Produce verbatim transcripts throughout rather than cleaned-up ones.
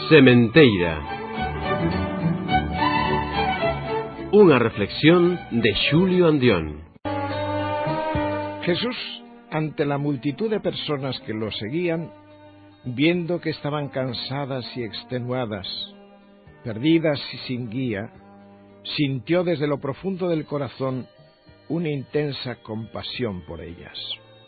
Sementeira. Unha reflexión de Xulio Andión. Jesús, ante la multitud de personas que lo seguían, viendo que estaban cansadas y extenuadas, perdidas y sin guía, sintió desde lo profundo del corazón una intensa compasión por ellas.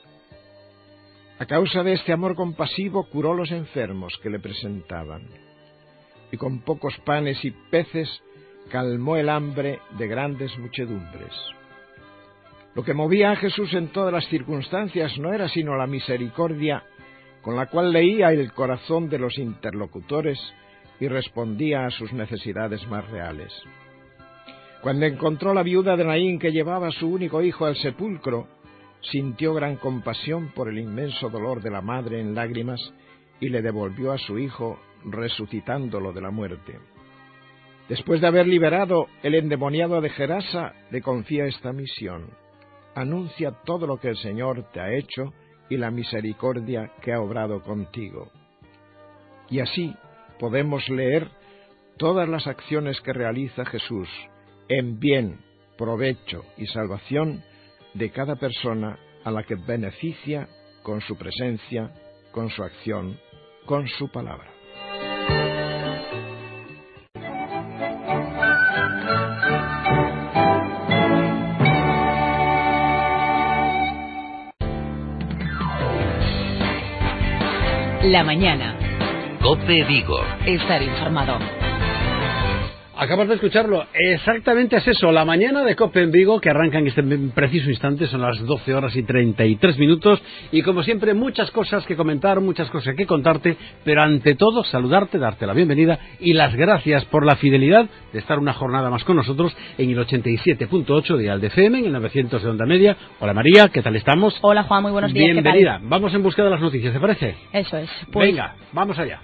A causa de este amor compasivo curó los enfermos que le presentaban, y con pocos panes y peces calmó el hambre de grandes muchedumbres. Lo que movía a Jesús en todas las circunstancias no era sino la misericordia con la cual leía el corazón de los interlocutores y respondía a sus necesidades más reales. Cuando encontró la viuda de Naín que llevaba a su único hijo al sepulcro, sintió gran compasión por el inmenso dolor de la madre en lágrimas y le devolvió a su hijo, resucitándolo de la muerte. Después de haber liberado el endemoniado de Gerasa, le confía esta misión: anuncia todo lo que el Señor te ha hecho y la misericordia que ha obrado contigo. Y así podemos leer todas las acciones que realiza Jesús en bien, provecho y salvación de cada persona a la que beneficia con su presencia, con su acción, con su palabra. La mañana. COPE Vigo. Estar informado. Acabas de escucharlo, exactamente es eso, la mañana de COPE en Vigo, que arranca en este preciso instante, son las doce horas y treinta y tres minutos, y como siempre muchas cosas que comentar, muchas cosas que contarte, pero ante todo saludarte, darte la bienvenida y las gracias por la fidelidad de estar una jornada más con nosotros en el ochenta y siete punto ocho de Al de F M, en el novecientos de Onda Media. Hola María, ¿qué tal estamos? Hola Juan, muy buenos días. Bienvenida, ¿qué tal? Vamos en busca de las noticias, ¿te parece? Eso es. Pues... Venga, vamos allá.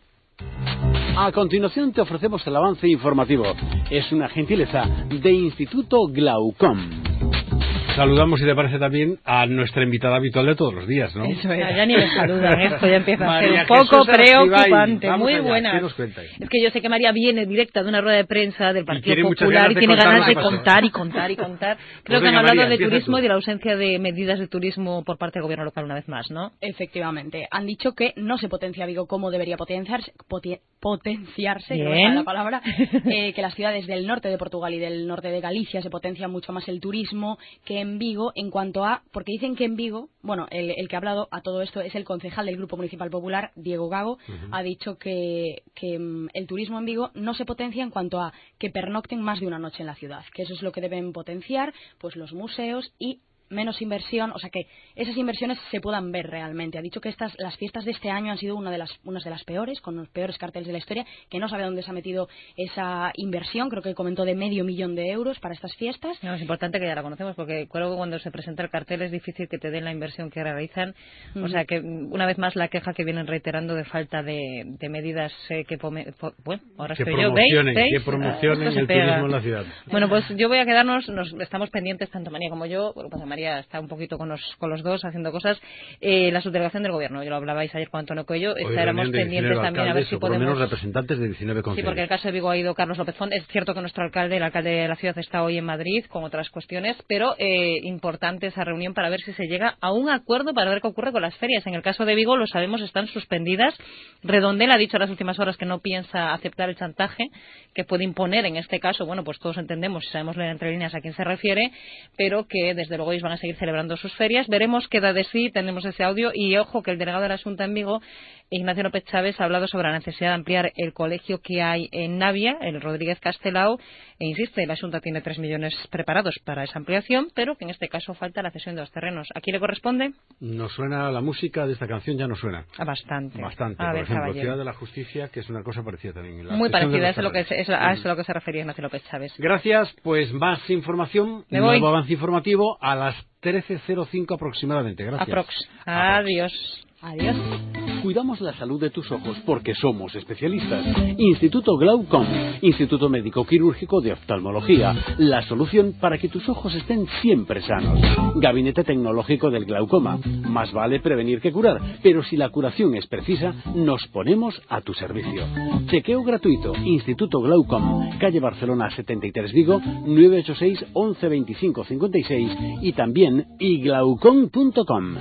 A continuación te ofrecemos el avance informativo. Es una gentileza de Instituto Glaucom. Saludamos, si te parece, también a nuestra invitada habitual de todos los días, ¿no? Eso es. Ya ni me saludan, esto ya empieza María a ser un poco Jesús preocupante. Vamos Muy allá. buena. ¿Qué nos cuenta ahí? Es que yo sé que María viene directa de una rueda de prensa del Partido tiene Popular y de tiene ganas de contar contar y contar y contar. Creo Pues que venga, han hablado María, de empieza turismo tú. y de la ausencia de medidas de turismo por parte del gobierno local una vez más, ¿no? Efectivamente. Han dicho que no se potencia Vigo como debería potenciarse, poti- potenciarse, Bien. que no me sale la palabra, eh, que las ciudades del norte de Portugal y del norte de Galicia se potencia mucho más el turismo que en Vigo en cuanto a... Porque dicen que en Vigo, bueno, el, el que ha hablado a todo esto es el concejal del Grupo Municipal Popular, Diego Gago, uh-huh. Ha dicho que, que um, el turismo en Vigo no se potencia en cuanto a que pernocten más de una noche en la ciudad, que eso es lo que deben potenciar, pues los museos y menos inversión, o sea que esas inversiones se puedan ver realmente. Ha dicho que estas las fiestas de este año han sido una de las unas de las peores, con los peores carteles de la historia, que no sabe dónde se ha metido esa inversión, creo que comentó de medio millón de euros para estas fiestas. No, es importante que ya la conocemos, porque creo que cuando se presenta el cartel es difícil que te den la inversión que realizan, uh-huh. O sea que una vez más la queja que vienen reiterando de falta de, de medidas eh, que pome, po, bueno, ahora que estoy yo, promocionen, ¿veis? que promocionen uh, el turismo en la ciudad. Bueno, pues yo voy a quedarnos, nos estamos pendientes tanto María como yo, bueno, pues María está un poquito con los, con los dos haciendo cosas. Eh, la subdelegación del gobierno, yo lo hablabais ayer con Antonio Coello, estaremos pendientes también a ver si podemos... por lo menos representantes de diecinueve concejales. Sí, porque en el caso de Vigo ha ido Carlos López Font. Es cierto que nuestro alcalde, el alcalde de la ciudad, está hoy en Madrid con otras cuestiones, pero eh, importante esa reunión para ver si se llega a un acuerdo para ver qué ocurre con las ferias. En el caso de Vigo, lo sabemos, están suspendidas. Redondel ha dicho en las últimas horas que no piensa aceptar el chantaje que puede imponer en este caso. Bueno, pues todos entendemos y sabemos leer entre líneas a quién se refiere, pero que desde luego ellos van a seguir celebrando sus ferias. Veremos qué da de sí, tenemos ese audio y ojo que el delegado de la Xunta en Vigo, Ignacio López Chávez, ha hablado sobre la necesidad de ampliar el colegio que hay en Navia, el Rodríguez Castelao, e insiste, la Xunta tiene tres millones preparados para esa ampliación, pero que en este caso falta la cesión de los terrenos. ¿A quién le corresponde? Nos suena la música de esta canción, ya nos suena. Ah, bastante. Bastante. A Por ver, ejemplo, caballero. Ciudad de la Justicia, que es una cosa parecida también. La Muy parecida, es a lo que, es, es, a eso a lo que se refería Ignacio López Chávez. Gracias, pues más información, Me voy. nuevo avance informativo a las trece cero cinco aproximadamente. Gracias. Aprox. Adiós. Adiós. Cuidamos la salud de tus ojos porque somos especialistas. Instituto Glaucom, Instituto Médico Quirúrgico de Oftalmología, la solución para que tus ojos estén siempre sanos. Gabinete tecnológico del glaucoma. Más vale prevenir que curar, pero si la curación es precisa, nos ponemos a tu servicio. Chequeo gratuito, Instituto Glaucom, calle Barcelona setenta y tres Vigo, nueve ocho seis, once veinticinco cincuenta y seis y también iglaucom punto com.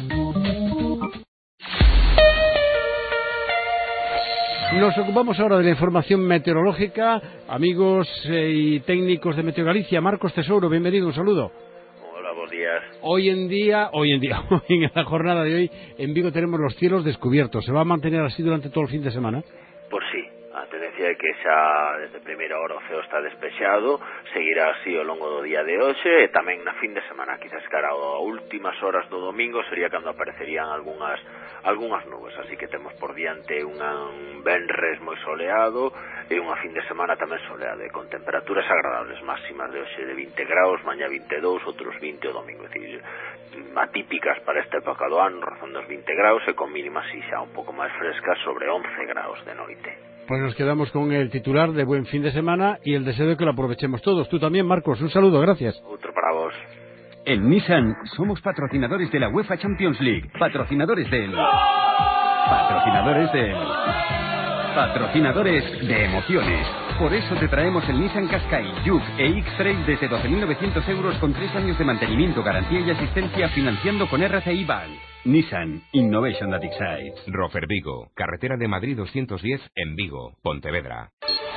Nos ocupamos ahora de la información meteorológica. Amigos eh, y técnicos de Meteo Galicia, Marcos Tesouro, bienvenido, un saludo. Hola, buenos días. Hoy en día, hoy en día, hoy en la jornada de hoy, en Vigo tenemos los cielos descubiertos. ¿Se va a mantener así durante todo el fin de semana? Pues sí, a tendencia é que xa desde primeira hora o ceo está despexado, seguirá así ao longo do día de hoxe, e tamén na fin de semana, quizás cara a últimas horas do domingo sería cando aparecerían algunhas algunhas nubes, así que temos por diante un venres moi soleado e unha fin de semana tamén soleada, con temperaturas agradables, máximas de hoxe de vinte graus, mañá vinte e dous, outros vinte o domingo, é dicir, atípicas para esta época do ano, rozando os vinte graus e con mínimas así xa un pouco máis frescas sobre once graus de noite. Pues nos quedamos con el titular de buen fin de semana y el deseo de que lo aprovechemos todos. Tú también, Marcos, un saludo, gracias. Outro para vos. En Nissan somos patrocinadores de la UEFA Champions League, patrocinadores del... patrocinadores del... patrocinadores de emociones. Por eso te traemos el Nissan Qashqai, Juke e X-Trail desde doce mil novecientos euros con tres años de mantenimiento, garantía y asistencia financiando con R C I Bank. Nissan Innovation that excites. Rofer Vigo, carretera de Madrid doscientos diez en Vigo, Pontevedra.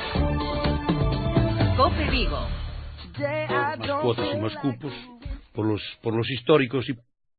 COPE Vigo. Más cuotas y más cupos por los por los históricos y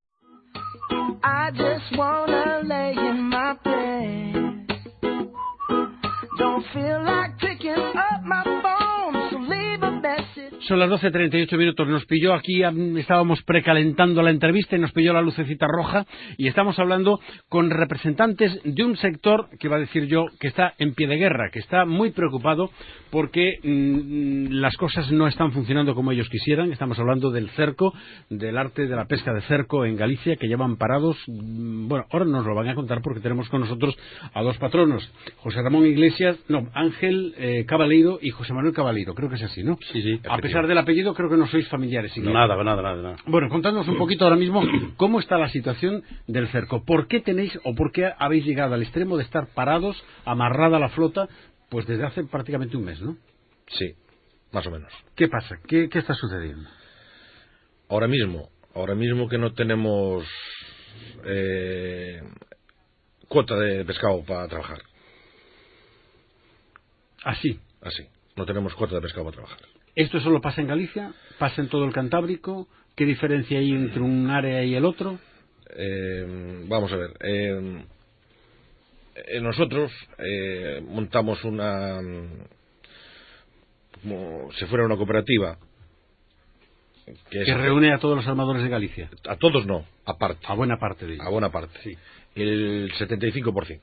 I just wanna lay in my bed. Don't feel like picking up my phone, so leave a message. Son las doce treinta y ocho minutos. Nos pilló aquí, estábamos precalentando la entrevista y nos pilló la lucecita roja y estamos hablando con representantes de un sector que va a decir yo que está en pie de guerra, que está muy preocupado porque mmm, las cosas no están funcionando como ellos quisieran. Estamos hablando del cerco, del arte de la pesca de cerco en Galicia, que llevan parados. Bueno, ahora nos lo van a contar porque tenemos con nosotros a dos patronos, José Ramón Iglesias, no, Ángel eh, Cabaleiro y José Manuel Cabaleiro, creo que es así, ¿no? Sí, sí. A pesar del apellido, creo que no sois familiares. ¿Sí? Nada, nada, nada, nada. Bueno, contadnos un poquito ahora mismo cómo está la situación del cerco. ¿Por qué tenéis o por qué habéis llegado al extremo de estar parados, amarrada la flota, pues desde hace prácticamente un mes, ¿no? Sí, más o menos. ¿Qué pasa? ¿Qué, qué está sucediendo? Ahora mismo, ahora mismo que no tenemos eh, cuota de pescado para trabajar. Así. Así. No tenemos cuota de pescado para trabajar. ¿Esto solo pasa en Galicia? ¿Pasa en todo el Cantábrico? ¿Qué diferencia hay entre un área y el otro? Eh, vamos a ver. Eh, eh, nosotros eh, montamos una... como si fuera una cooperativa. Que, que reúne a todos los armadores de Galicia. A todos no, aparte. A buena parte de ellos. A buena parte, sí. El setenta y cinco por ciento.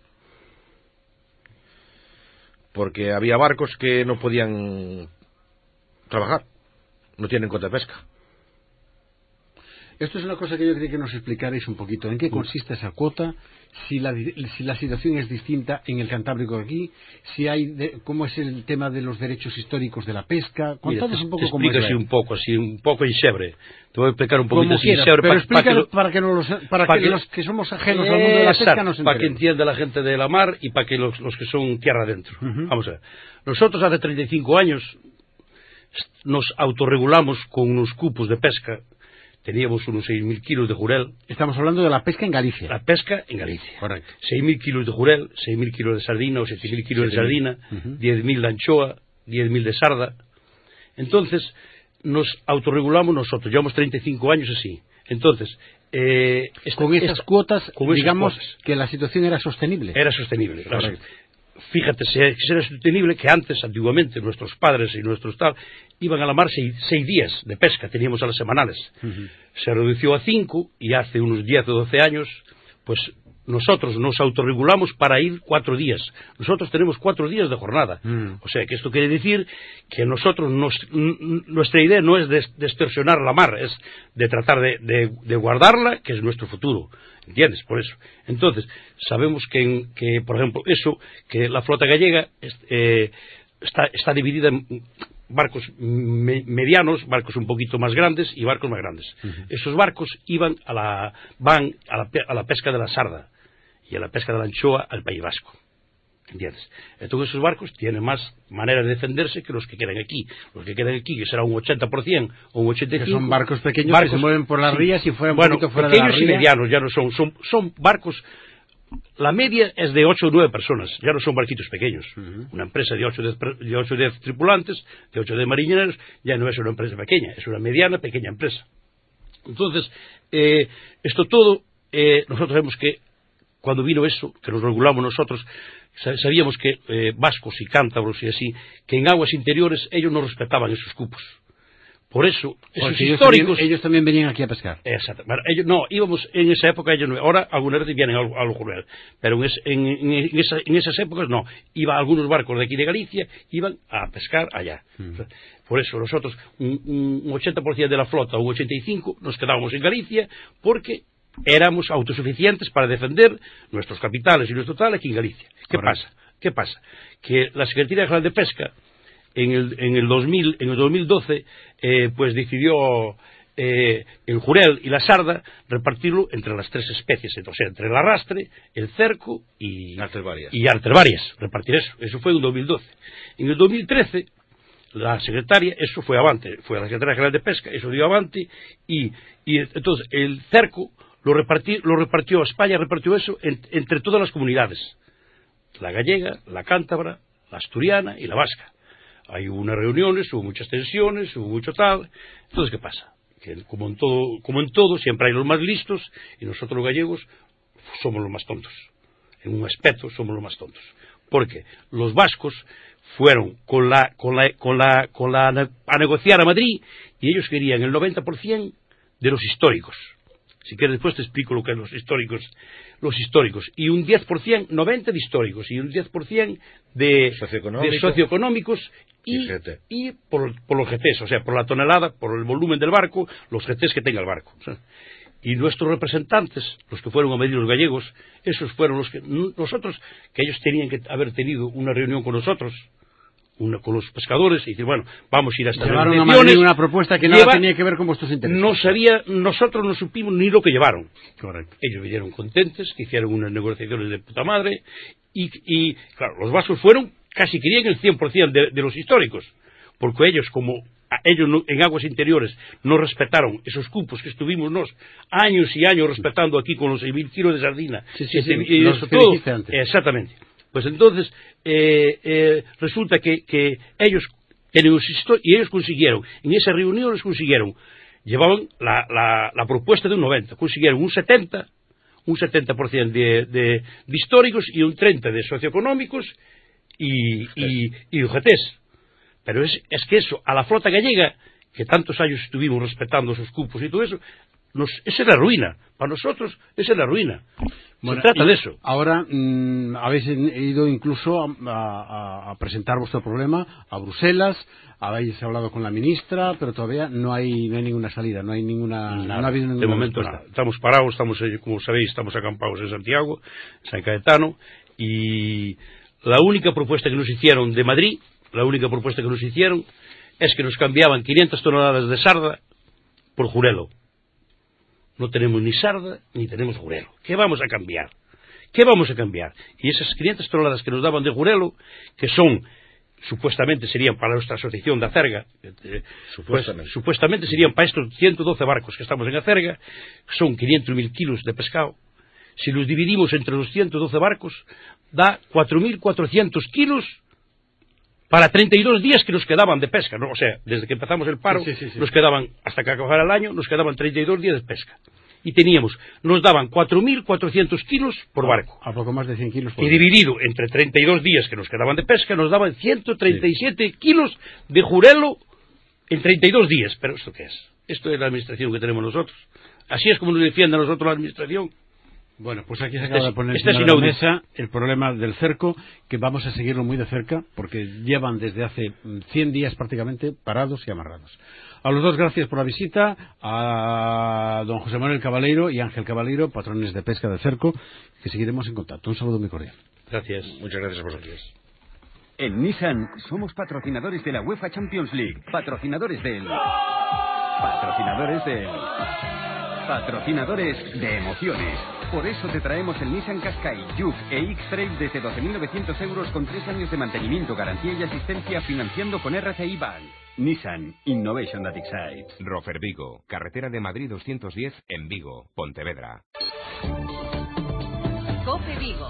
Porque había barcos que no podían trabajar, no tienen cuota de pesca. Esto es una cosa que yo quería que nos explicarais un poquito. ¿En qué consiste esa cuota? Si la, si la situación es distinta en el Cantábrico aquí, si hay de, cómo es el tema de los derechos históricos de la pesca. Contadnos un poco cómo es. Explícase un poco, así un poco en xebre. Te voy a explicar un poquito así en xebre. Pero explícalo para que, lo, para que, nos, para para que, que los que somos ajenos al mundo de la pesca exacto, nos enteremos. para que entienda la gente de la mar y para que los, los que son tierra adentro. Uh-huh. Vamos a ver. Nosotros hace treinta y cinco años nos autorregulamos con unos cupos de pesca. Teníamos unos seis mil kilos de jurel. Estamos hablando de la pesca en Galicia. La pesca en Galicia. Correcto. seis mil kilos de jurel, seis mil kilos de sardina o siete mil kilos de sardina, uh-huh. diez mil de anchoa, diez mil de sarda. Entonces, nos autorregulamos nosotros. Llevamos treinta y cinco años así. Entonces, eh, esta, con esas esta, cuotas, con digamos esas cuotas, que la situación era sostenible. Era sostenible. Correcto. Fíjate, si era sostenible que antes, antiguamente, nuestros padres y nuestros tal, iban a la mar seis, seis días de pesca, teníamos a las semanales. Uh-huh. Se redució a cinco y hace unos diez o doce años, pues nosotros nos autorregulamos para ir cuatro días. Nosotros tenemos cuatro días de jornada. Mm. O sea, que esto quiere decir que nosotros, nos, nuestra idea no es de, de extorsionar la mar, es de tratar de, de, de guardarla, que es nuestro futuro. ¿Entiendes? Por eso. Entonces, sabemos que, en, que por ejemplo, eso, que la flota gallega eh, está, está dividida en barcos me, medianos, barcos un poquito más grandes y barcos más grandes. Uh-huh. Esos barcos iban a la, van a la, a la pesca de la sarda y a la pesca de la anchoa al País Vasco. ¿Entiendes? Entonces esos barcos tienen más maneras de defenderse que los que quedan aquí. Los que quedan aquí, que será un ochenta por ciento o un ochenta y cinco por ciento. Que son barcos pequeños barcos, que se mueven por las sí. rías y fuera un bueno, poquito fuera de la ría. Pequeños y medianos, ya no son, son, son barcos. La media es de ocho o nueve personas, ya no son barquitos pequeños. Uh-huh. Una empresa de ocho o diez tripulantes, de ocho o diez marineros, ya no es una empresa pequeña, es una mediana, pequeña empresa. Entonces, eh, esto todo, eh, nosotros vemos que cuando vino eso, que nos regulamos nosotros, sabíamos que eh, vascos y cántabros y así, que en aguas interiores ellos no respetaban esos cupos. Por eso, esos Porque históricos... Ellos también, ellos también venían aquí a pescar. Exacto. Bueno, ellos, no, íbamos en esa época, ellos no, ahora algunas veces vienen a los Jurel, pero en, es, en, en, en, esa, en esas épocas no. Iban algunos barcos de aquí de Galicia, iban a pescar allá. Mm. O sea, por eso nosotros, un, un ochenta por ciento de la flota, un ochenta y cinco por ciento, nos quedábamos en Galicia, porque éramos autosuficientes para defender nuestros capitales y nuestro tal aquí en Galicia. ¿Qué Correcto. pasa? ¿Qué pasa? Que la Secretaría General de Pesca en el, en el, dos mil, en el dos mil doce eh, pues decidió eh, el jurel y la sarda repartirlo entre las tres especies, o sea, entre el arrastre, el cerco y artes varias. Y artes varias, repartir eso. Eso fue en el dos mil doce. En el dos mil trece la secretaria, eso fue avante, fue a la Secretaría General de Pesca, eso dio avante, y, y entonces el cerco lo, repartí, lo repartió, España repartió eso en, entre todas las comunidades, la gallega, la cántabra, la asturiana y la vasca. Hay unas reuniones, hubo muchas tensiones, hubo mucho tal. Entonces, ¿qué pasa? Que como en todo, como en todo siempre hay los más listos, y nosotros los gallegos somos los más tontos. En un aspecto somos los más tontos. Porque los vascos fueron con la, con la, con la, con la, a negociar a Madrid, y ellos querían el noventa por ciento de los históricos. Si quieres después te explico lo que es los históricos, los históricos, y un diez por ciento, noventa de históricos, y un diez por ciento de, Socioeconómico. de socioeconómicos, y, y por, por los G Ts, o sea, por la tonelada, por el volumen del barco, los G Ts que tenga el barco. O sea, y nuestros representantes, los que fueron a medir los gallegos, esos fueron los que, nosotros, que ellos tenían que haber tenido una reunión con nosotros, una, con los pescadores, y decir, bueno, vamos a ir a estas Llevaron negociaciones. a Madrid una propuesta que nada Lleva, tenía que ver con vuestros intereses. No sabía, nosotros no supimos ni lo que llevaron. Correcto. Ellos vinieron contentes, que hicieron unas negociaciones de puta madre, y, y claro, los vascos fueron, casi querían el cien por ciento de, de los históricos, porque ellos, como a ellos no, en aguas interiores no respetaron esos cupos que estuvimos nos años y años respetando aquí con los seis mil kilos de sardina, sí, sí, sí, y los eso que todo, dijiste antes. Exactamente. Pues entonces eh, eh, resulta que, que ellos tenían y ellos consiguieron, en esa reunión les consiguieron, llevaban la, la, la propuesta de un noventa, consiguieron un setenta, un setenta por ciento de, de, de históricos y un treinta por ciento de socioeconómicos y, y, y U G Ts. Pero es, es que eso, a la flota gallega, que tantos años estuvimos respetando esos cupos y todo eso, nos, esa es la ruina. Para nosotros, esa es la ruina. Bueno, se trata de eso. Ahora mmm, habéis ido incluso a, a, a presentar vuestro problema a Bruselas, habéis hablado con la ministra, pero todavía no hay, no hay ninguna salida, no hay ninguna, nada, no ha habido ninguna de momento respuesta. Nada. Estamos parados, estamos, como sabéis, estamos acampados en Santiago, San Cayetano, y la única propuesta que nos hicieron de Madrid, la única propuesta que nos hicieron es que nos cambiaban quinientas toneladas de sarda por jurelo. No tenemos ni sarda ni tenemos jurelo. ¿Qué vamos a cambiar? ¿Qué vamos a cambiar? Y esas quinientas toneladas que nos daban de jurelo, que son, supuestamente serían para nuestra asociación de Acerga, eh, supuestamente. Pues, supuestamente serían para estos ciento doce barcos que estamos en Acerga, son quinientos mil kilos de pescado. Si los dividimos entre los ciento doce barcos, da cuatro mil cuatrocientos kilos para treinta y dos días que nos quedaban de pesca, ¿no? O sea, desde que empezamos el paro, sí, sí, sí, sí. nos quedaban, hasta que acabara el año, nos quedaban treinta y dos días de pesca. Y teníamos, nos daban cuatro mil cuatrocientos kilos por barco. A poco más de cien kilos por Y dividido entre treinta y dos días que nos quedaban de pesca, nos daban ciento treinta y siete sí. kilos de jurelo en treinta y dos días. ¿Pero esto qué es? Esto es la administración que tenemos nosotros. Así es como nos defiende a nosotros la administración. Bueno, pues aquí se acaba este de poner este encima de la mesa el problema del cerco, que vamos a seguirlo muy de cerca, porque llevan desde hace cien días prácticamente parados y amarrados. A los dos, gracias por la visita, a don José Manuel Cabaleiro y Ángel Cabaleiro, patrones de pesca del cerco, que seguiremos en contacto. Un saludo muy cordial. Gracias. Muchas gracias a vosotros. En Nissan somos patrocinadores de la UEFA Champions League, patrocinadores del... patrocinadores del... patrocinadores de emociones. Por eso te traemos el Nissan Qashqai, Juke e X-Trail desde doce mil novecientos euros con tres años de mantenimiento, garantía y asistencia financiando con R C I Bank. Nissan Innovation that excites. Rofer Vigo, carretera de Madrid doscientos diez en Vigo, Pontevedra. COPE Vigo.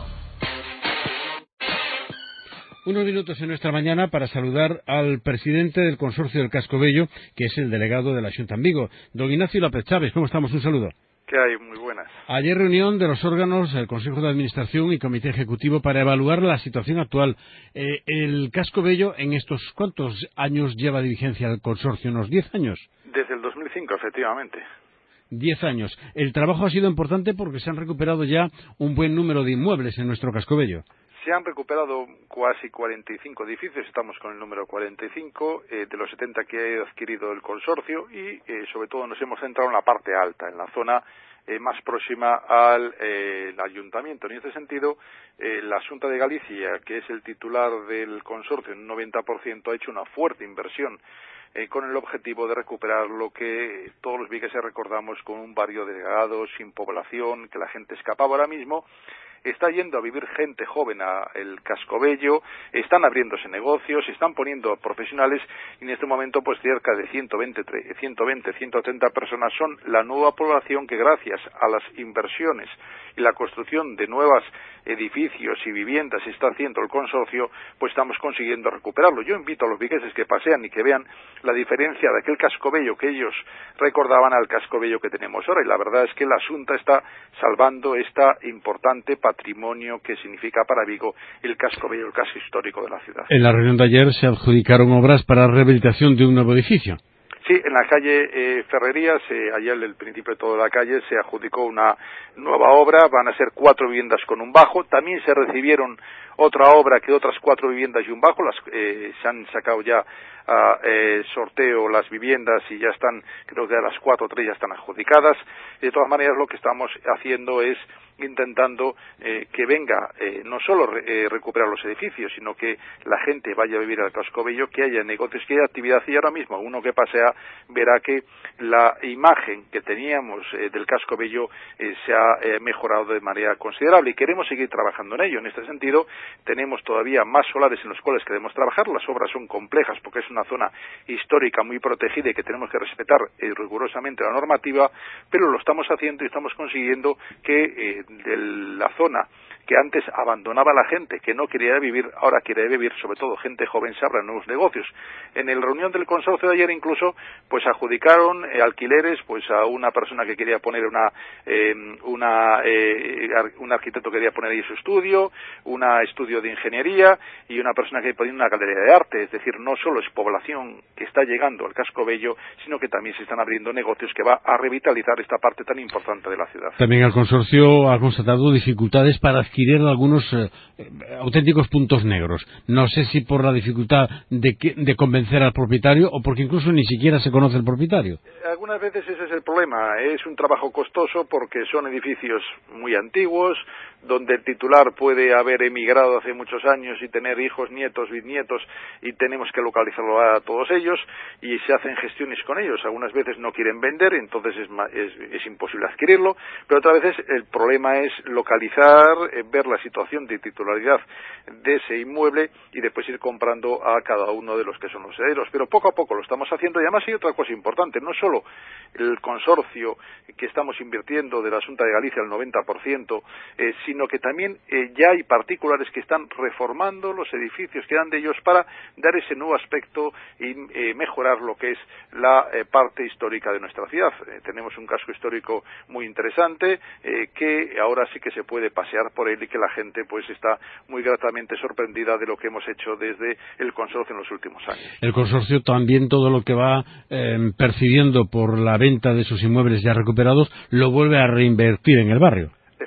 Unos minutos en nuestra mañana para saludar al presidente del consorcio del Casco Bello, que es el delegado de la Xunta en Vigo, don Ignacio López Chávez. ¿Cómo estamos? Un saludo. ¿Qué hay? Muy buenas. Ayer reunión de los órganos, el Consejo de Administración y Comité Ejecutivo para evaluar la situación actual. Eh, el Casco Bello, en estos, ¿cuántos años lleva de vigencia el consorcio? ¿Unos diez años? Desde el dos mil cinco, efectivamente. Diez años. El trabajo ha sido importante porque se han recuperado ya un buen número de inmuebles en nuestro Casco Bello. Se han recuperado casi cuarenta y cinco edificios, estamos con el número cuarenta y cinco, eh, de los setenta que ha adquirido el consorcio y eh, sobre todo nos hemos centrado en la parte alta, en la zona eh, más próxima al eh, el ayuntamiento. En ese sentido, eh, la Xunta de Galicia, que es el titular del consorcio en un noventa por ciento, ha hecho una fuerte inversión eh, con el objetivo de recuperar lo que todos los vigueses recordamos con un barrio degradado, sin población, que la gente escapaba. Ahora mismo está yendo a vivir gente joven a el Casco Bello, están abriéndose negocios, están poniendo profesionales y en este momento pues cerca de ciento veinte, ciento treinta personas son la nueva población que gracias a las inversiones y la construcción de nuevos edificios y viviendas está haciendo el consorcio, pues estamos consiguiendo recuperarlo. Yo invito a los vigueses que pasean y que vean la diferencia de aquel Casco Bello que ellos recordaban al Casco Bello que tenemos ahora y la verdad es que la Xunta está salvando esta importante patrimonio que significa para Vigo el Casco Bello, el casco histórico de la ciudad. En la reunión de ayer se adjudicaron obras para rehabilitación de un nuevo edificio. Sí, en la calle eh, Ferrerías, eh, ayer el principio de toda la calle se adjudicó una nueva obra, van a ser cuatro viviendas con un bajo, también se recibieron otra obra que otras cuatro viviendas y un bajo, las eh, se han sacado ya a eh, sorteo las viviendas y ya están, creo que de las cuatro o tres ya están adjudicadas. De todas maneras lo que estamos haciendo es intentando eh, que venga eh, no solo re, eh, recuperar los edificios, sino que la gente vaya a vivir al Casco Bello, que haya negocios, que haya actividad y ahora mismo uno que pasea verá que la imagen que teníamos eh, del Casco Bello eh, se ha eh, mejorado de manera considerable y queremos seguir trabajando en ello. En este sentido tenemos todavía más solares en los cuales queremos trabajar, las obras son complejas porque es una zona histórica muy protegida y que tenemos que respetar eh, rigurosamente la normativa, pero lo estamos haciendo y estamos consiguiendo que eh, de la zona que antes abandonaba la gente, que no quería vivir, ahora quiere vivir, sobre todo gente joven, se abran nuevos negocios. En la reunión del consorcio de ayer incluso, pues adjudicaron eh, alquileres, pues a una persona que quería poner una, eh, una, eh, un arquitecto que quería poner ahí su estudio, un estudio de ingeniería y una persona que ponía una galería de arte, es decir, no solo es población que está llegando al Casco Bello, sino que también se están abriendo negocios que va a revitalizar esta parte tan importante de la ciudad. También el consorcio ha constatado dificultades para adquirir algunos eh, auténticos puntos negros. No sé si por la dificultad de, que, de convencer al propietario o porque incluso ni siquiera se conoce el propietario. Algunas veces ese es el problema. Es un trabajo costoso porque son edificios muy antiguos, donde el titular puede haber emigrado hace muchos años y tener hijos, nietos, bisnietos, y tenemos que localizarlo a todos ellos, y se hacen gestiones con ellos. Algunas veces no quieren vender, entonces es, es, es imposible adquirirlo, pero otras veces el problema es localizar, eh, ver la situación de titularidad de ese inmueble y después ir comprando a cada uno de los que son los herederos. Pero poco a poco lo estamos haciendo, y además hay otra cosa importante, no solo el consorcio que estamos invirtiendo de la Xunta de Galicia, el noventa por ciento, eh, sino que también eh, ya hay particulares que están reformando los edificios que eran de ellos para dar ese nuevo aspecto y eh, mejorar lo que es la eh, parte histórica de nuestra ciudad. Eh, tenemos un casco histórico muy interesante eh, que ahora sí que se puede pasear por él y que la gente pues está muy gratamente sorprendida de lo que hemos hecho desde el consorcio en los últimos años. El consorcio también todo lo que va eh, percibiendo por la venta de sus inmuebles ya recuperados lo vuelve a reinvertir en el barrio.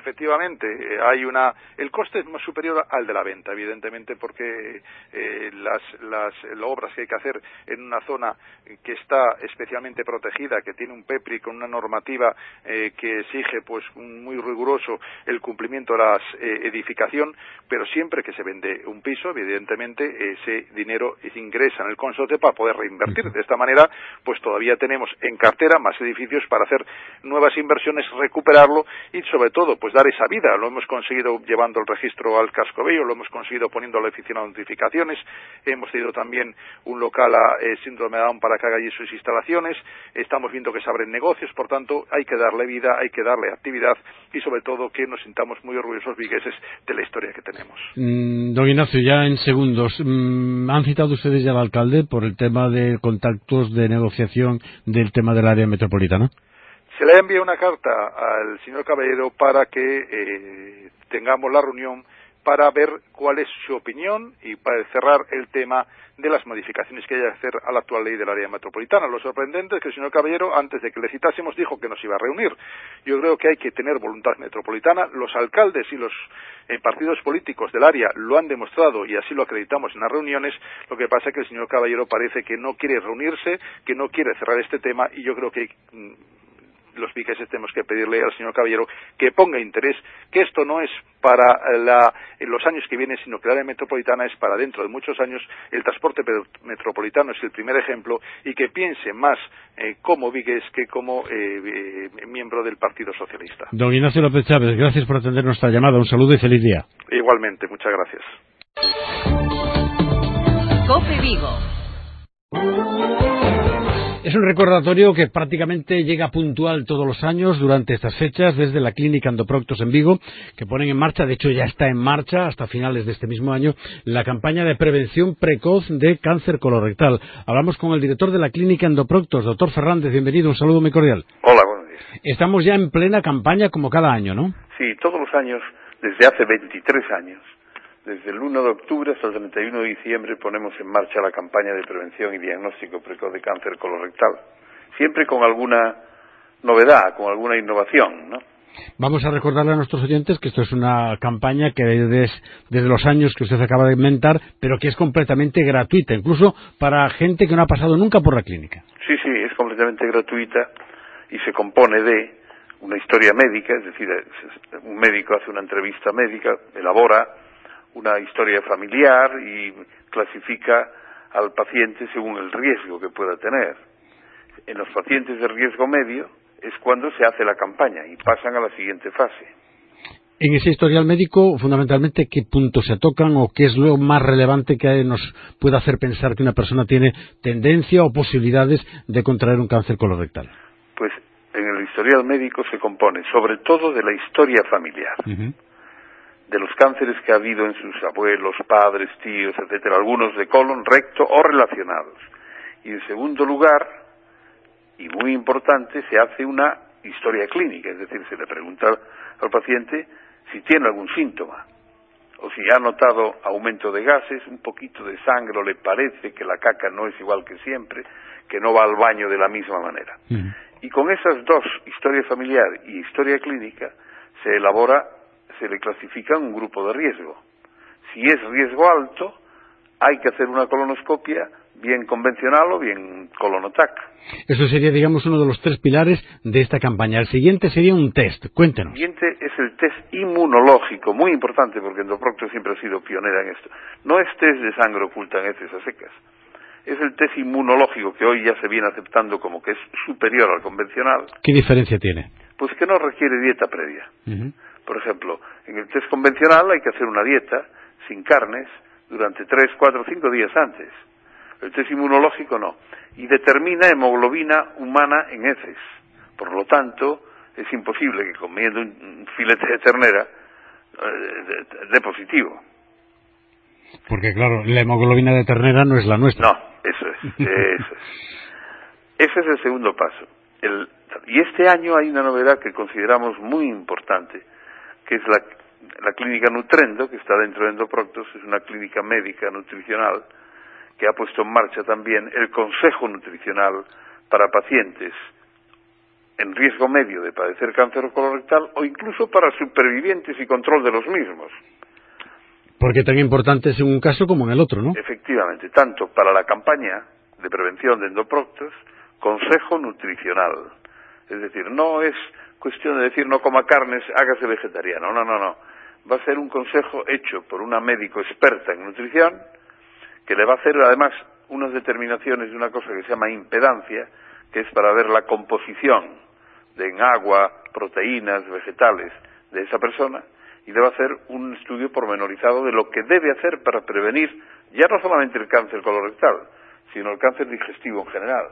efectivamente, eh, hay una, el coste es más superior al de la venta, evidentemente, porque eh, las, las, las obras que hay que hacer en una zona que está especialmente protegida, que tiene un P E P R I con una normativa eh, que exige pues un muy riguroso el cumplimiento de la eh, edificación, pero siempre que se vende un piso, evidentemente ese dinero ingresa en el consorcio para poder reinvertir. De esta manera, pues todavía tenemos en cartera más edificios para hacer nuevas inversiones, recuperarlo y sobre todo pues dar esa vida. Lo hemos conseguido llevando el registro al casco bello, lo hemos conseguido poniendo a la oficina de notificaciones, hemos tenido también un local a eh, síndrome de Down para que haga allí sus instalaciones, estamos viendo que se abren negocios, por tanto hay que darle vida, hay que darle actividad y sobre todo que nos sintamos muy orgullosos vigueses de la historia que tenemos. Mm, don Ignacio, ya en segundos, mm, han citado ustedes ya al alcalde por el tema de contactos de negociación del tema del área metropolitana. Se le envía una carta al señor Caballero para que eh, tengamos la reunión para ver cuál es su opinión y para cerrar el tema de las modificaciones que hay que hacer a la actual ley del área metropolitana. Lo sorprendente es que el señor Caballero, antes de que le citásemos, dijo que nos iba a reunir. Yo creo que hay que tener voluntad metropolitana. Los alcaldes y los eh, partidos políticos del área lo han demostrado y así lo acreditamos en las reuniones. Lo que pasa es que el señor Caballero parece que no quiere reunirse, que no quiere cerrar este tema y yo creo que mm, los vigueses tenemos que pedirle al señor Caballero que ponga interés, que esto no es para la, en los años que vienen, sino que la área metropolitana es para dentro de muchos años. El transporte metropolitano es el primer ejemplo y que piense más eh, como vigués que como eh, eh, miembro del Partido Socialista. Don Ignacio López Chávez, gracias por atender nuestra llamada. Un saludo y feliz día. Igualmente, muchas gracias. COPE Vigo. Es un recordatorio que prácticamente llega puntual todos los años durante estas fechas desde la Clínica Endoproctos en Vigo, que ponen en marcha, de hecho ya está en marcha hasta finales de este mismo año, la campaña de prevención precoz de cáncer colorectal. Hablamos con el director de la Clínica Endoproctos, doctor Fernández, bienvenido, un saludo muy cordial. Hola, buenos días. Estamos ya en plena campaña como cada año, ¿no? Sí, todos los años, desde hace veintitrés años. Desde el uno de octubre hasta el treinta y uno de diciembre ponemos en marcha la campaña de prevención y diagnóstico precoz de cáncer colorectal, siempre con alguna novedad, con alguna innovación, ¿no? Vamos a recordarle a nuestros oyentes que esto es una campaña que desde, desde los años que usted acaba de inventar, pero que es completamente gratuita, incluso para gente que no ha pasado nunca por la clínica. Sí, sí, es completamente gratuita y se compone de una historia médica, es decir, un médico hace una entrevista médica, elabora una historia familiar y clasifica al paciente según el riesgo que pueda tener. En los pacientes de riesgo medio es cuando se hace la campaña y pasan a la siguiente fase. En ese historial médico, fundamentalmente, ¿qué puntos se tocan o qué es lo más relevante que nos puede hacer pensar que una persona tiene tendencia o posibilidades de contraer un cáncer colorectal? Pues en el historial médico se compone sobre todo de la historia familiar. Uh-huh. De los cánceres que ha habido en sus abuelos, padres, tíos, etcétera, algunos de colon, recto o relacionados. Y en segundo lugar, y muy importante, se hace una historia clínica, es decir, se le pregunta al paciente si tiene algún síntoma, o si ha notado aumento de gases, un poquito de sangre, o le parece que la caca no es igual que siempre, que no va al baño de la misma manera. Uh-huh. Y con esas dos, historia familiar y historia clínica, se elabora, se le clasifica un grupo de riesgo. Si es riesgo alto, hay que hacer una colonoscopia bien convencional o bien colonotac. Eso sería, digamos, uno de los tres pilares de esta campaña. El siguiente sería un test. Cuéntenos. El siguiente es el test inmunológico, muy importante porque Endoproctos siempre ha sido pionera en esto. No es test de sangre oculta en heces a secas. Es el test inmunológico que hoy ya se viene aceptando como que es superior al convencional. ¿Qué diferencia tiene? Pues que no requiere dieta previa. Uh-huh. Por ejemplo, en el test convencional hay que hacer una dieta sin carnes durante tres, cuatro, cinco días antes. El test inmunológico no. Y determina hemoglobina humana en heces. Por lo tanto, es imposible que comiendo un filete de ternera eh, de, de positivo. Porque claro, la hemoglobina de ternera no es la nuestra. No, eso es. Eso es. Ese es el segundo paso. El, y este año hay una novedad que consideramos muy importante, que es la, la clínica Nutrendo, que está dentro de Endoproctos, es una clínica médica nutricional que ha puesto en marcha también el Consejo Nutricional para pacientes en riesgo medio de padecer cáncer colorectal o incluso para supervivientes y control de los mismos. Porque tan importante es en un caso como en el otro, ¿no? Efectivamente, tanto para la campaña de prevención de endoproctos, consejo nutricional. Es decir, no es cuestión de decir no coma carnes, hágase vegetariano. No, no, no. Va a ser un consejo hecho por una médico experta en nutrición que le va a hacer además unas determinaciones de una cosa que se llama impedancia, que es para ver la composición de en agua, proteínas, vegetales de esa persona, y le va a hacer un estudio pormenorizado de lo que debe hacer para prevenir ya no solamente el cáncer colorectal, sino el cáncer digestivo en general.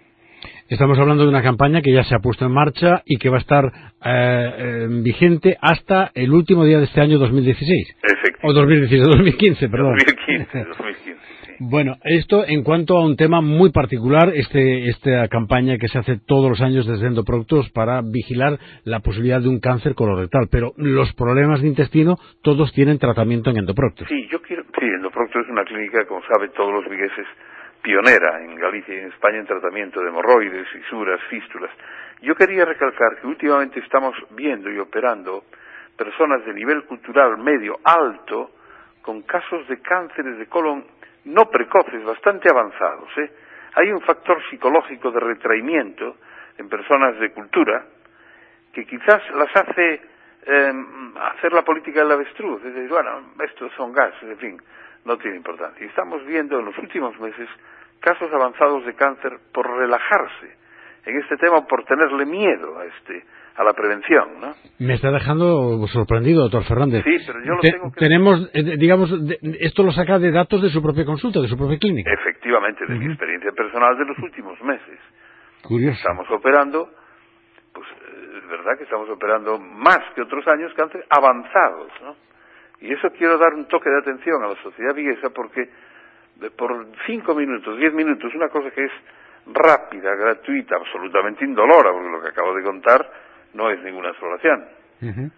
Estamos hablando de una campaña que ya se ha puesto en marcha y que va a estar eh, eh, vigente hasta el último día de este año dos mil dieciséis. O dos mil dieciséis, dos mil quince, perdón. dos mil quince, dos mil quince. Bueno, esto en cuanto a un tema muy particular, este, esta campaña que se hace todos los años desde Endoproctos para vigilar la posibilidad de un cáncer colorectal, pero los problemas de intestino todos tienen tratamiento en Endoproctos. Sí, yo quiero, sí, Endoproctos es una clínica, como sabe todos los vigueses, pionera en Galicia y en España en tratamiento de hemorroides, fisuras, fístulas. Yo quería recalcar que últimamente estamos viendo y operando personas de nivel cultural medio alto con casos de cánceres de colon no precoces, bastante avanzados, ¿eh? Hay un factor psicológico de retraimiento en personas de cultura que quizás las hace eh, hacer la política del avestruz, es decir, bueno, estos son gases, en fin, no tiene importancia. Y estamos viendo en los últimos meses casos avanzados de cáncer por relajarse en este tema, por tenerle miedo a este a la prevención, ¿no? Me está dejando sorprendido, doctor Fernández. Sí, pero yo lo Te, tengo que... Tenemos, eh, digamos, de, esto lo saca de datos de su propia consulta, de su propia clínica. Efectivamente, de uh-huh. mi experiencia personal de los últimos meses. Curioso. Estamos operando, pues es verdad que estamos operando más que otros años cáncer avanzados, ¿no? Y eso quiero dar un toque de atención a la sociedad viguesa porque de, por cinco minutos, diez minutos, una cosa que es rápida, gratuita, absolutamente indolora, porque lo que acabo de contar no es ninguna exploración. Uh-huh.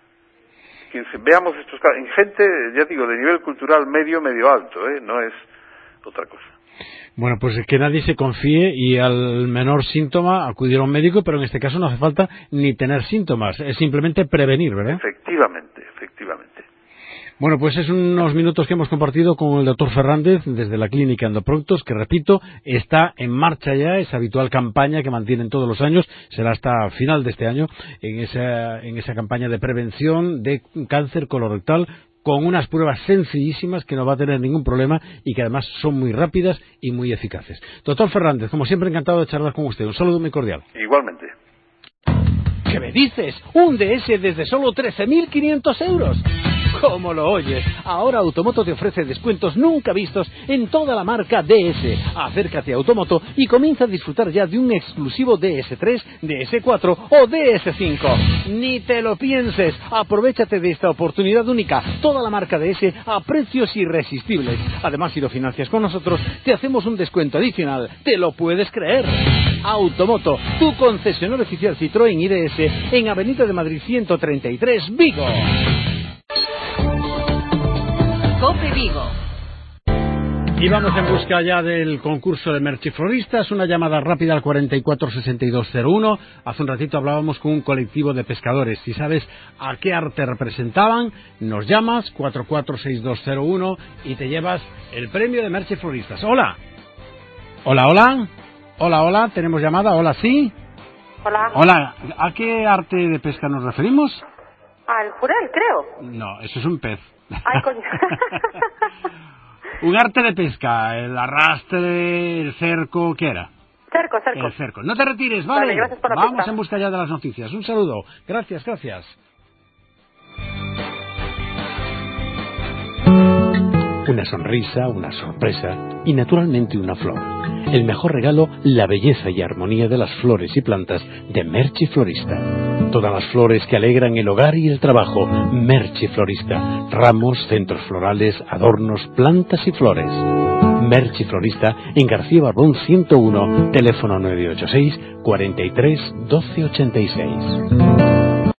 Que veamos estos casos, en gente, ya digo, de nivel cultural medio, medio alto, ¿eh? No es otra cosa. Bueno, pues que nadie se confíe y al menor síntoma acudir a un médico, pero en este caso no hace falta ni tener síntomas, es simplemente prevenir, ¿verdad? Efectivamente, efectivamente. Bueno, pues es unos minutos que hemos compartido con el doctor Fernández desde la clínica Endoproctos, que repito, está en marcha ya, esa habitual campaña que mantienen todos los años, será hasta final de este año, en esa, en esa campaña de prevención de cáncer colorectal, con unas pruebas sencillísimas que no va a tener ningún problema y que además son muy rápidas y muy eficaces. Doctor Fernández, como siempre, encantado de charlar con usted. Un saludo muy cordial. Igualmente. ¿Qué me dices? Un D S desde solo trece mil quinientos euros. ¿Cómo lo oyes? Ahora Automoto te ofrece descuentos nunca vistos en toda la marca D S. Acércate a Automoto y comienza a disfrutar ya de un exclusivo D S tres, D S cuatro o D S cinco. Ni te lo pienses. Aprovéchate de esta oportunidad única. Toda la marca D S a precios irresistibles. Además, si lo financias con nosotros, te hacemos un descuento adicional. ¿Te lo puedes creer? Automoto, tu concesionario oficial Citroën I D S en Avenida de Madrid ciento treinta y tres, Vigo. COPE Vigo. Y vamos en busca ya del concurso de Merchifloristas, una llamada rápida al cuarenta y cuatro sesenta y dos cero uno. Hace un ratito hablábamos con un colectivo de pescadores. Si sabes a qué arte representaban, nos llamas cuatro cuatro seis dos cero uno y te llevas el premio de Merchifloristas. Hola. Hola, hola. Hola, hola. ¿Tenemos llamada? Hola, sí. Hola. Hola. ¿A qué arte de pesca nos referimos? Al jurel, creo. No, eso es un pez. Ay, coño. Un arte de pesca, el arrastre, el cerco, ¿qué era? Cerco, cerco. El cerco. No te retires, ¿vale? Vale, gracias por la Vamos pista. en busca ya de las noticias. Un saludo. Gracias, gracias. Una sonrisa, una sorpresa y naturalmente una flor. El mejor regalo, la belleza y armonía de las flores y plantas de Merchiflorista. Todas las flores que alegran el hogar y el trabajo. Merchiflorista. Ramos, centros florales, adornos, plantas y flores. Merchiflorista en García Barbón ciento uno, teléfono nueve ocho seis, cuarenta y tres, doce ochenta y seis.